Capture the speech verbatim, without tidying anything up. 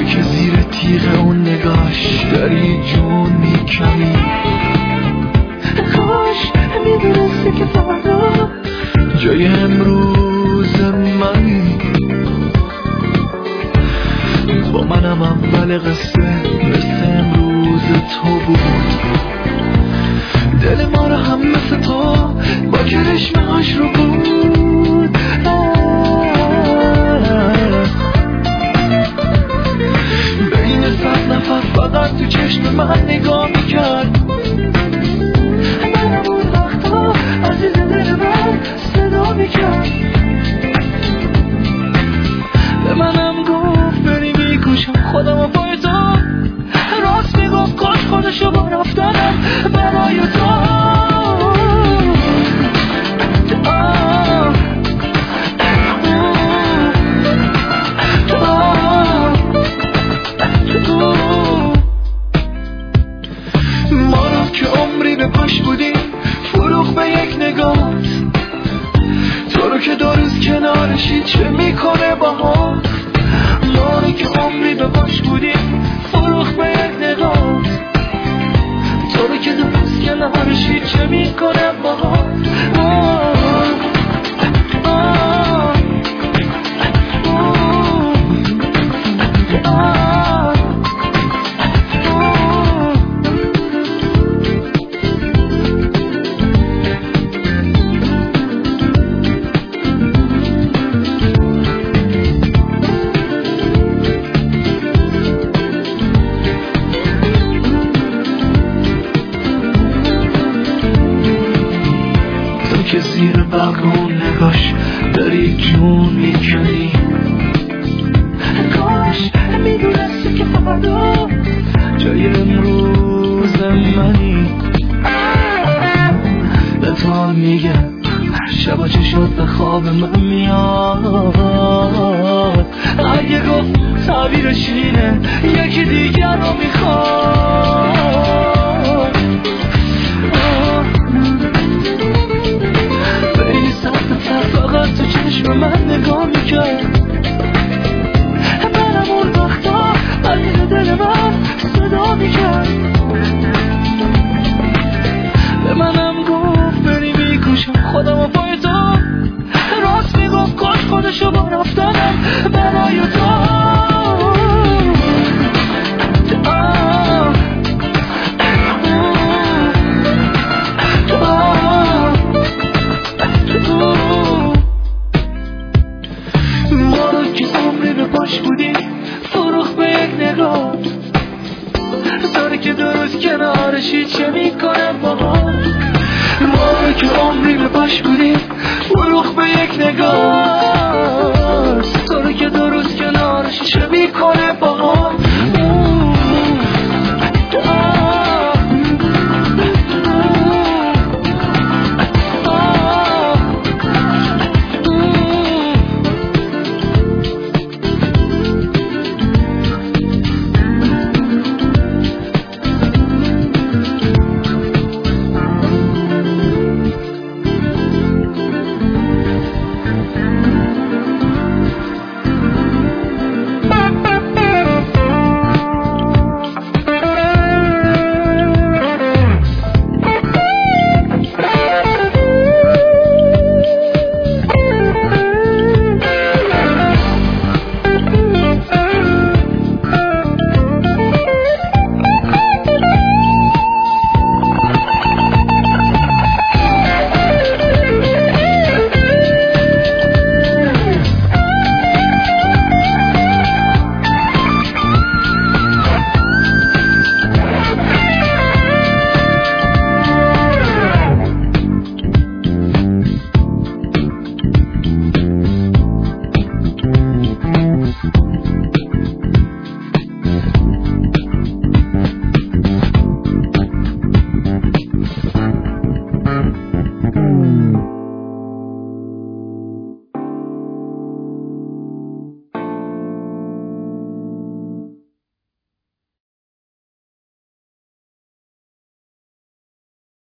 که زیر تیغ اون نگاش داری جون میکنی. کاش میدونستی که فردا جای امروز منی. با منم اول قصه مثل امروز تو بود. دل ما رو هم مثل تو با کرشمه هاش رو بود. بین صد نفر فقط تو چشم من نگاه میکرد. منم اون وقتا عزیز دل من صدا میکرد. به منم گفت بری میکشم خودم و پای تو. راست میگفت کاش خودشو با رفتنم برای تو. ما رو که عمری به پاش بودیم فروغ به یک نگاه. تو رو که دو روز کنارشی چه میکنه باها. ما رو که عمری به پاش بودیم فروغ به یک نگاه. تو رو که دو روز کنارشی چه میکنه باها. که زیر برق اون نگاش داری جون میکنی. کاش میدونستی که فردا جای امروز منی. به تو میگم شبا چه شد به خواب من میاد. اگه گفت تعبیرش اینه یکی دیگر رو میخواد. بین صد نفر فقط تو چشم من نگاه میکرد. منم اون وقتا عزیز دل من صدا میکرد. به منم گفت بری میکشم خودم و پای تو. راست میگفت کاش خودشو با رفتنم برای تو. ما رو که عمری به پاش بودی فروخ به یک نگاه. داره که دو روز کنارشی چه میکنه باها. ما رو که عمری به پاش بودی فروخ به یک نگاه. داره که دو روز کنارشی چه میکنه باها.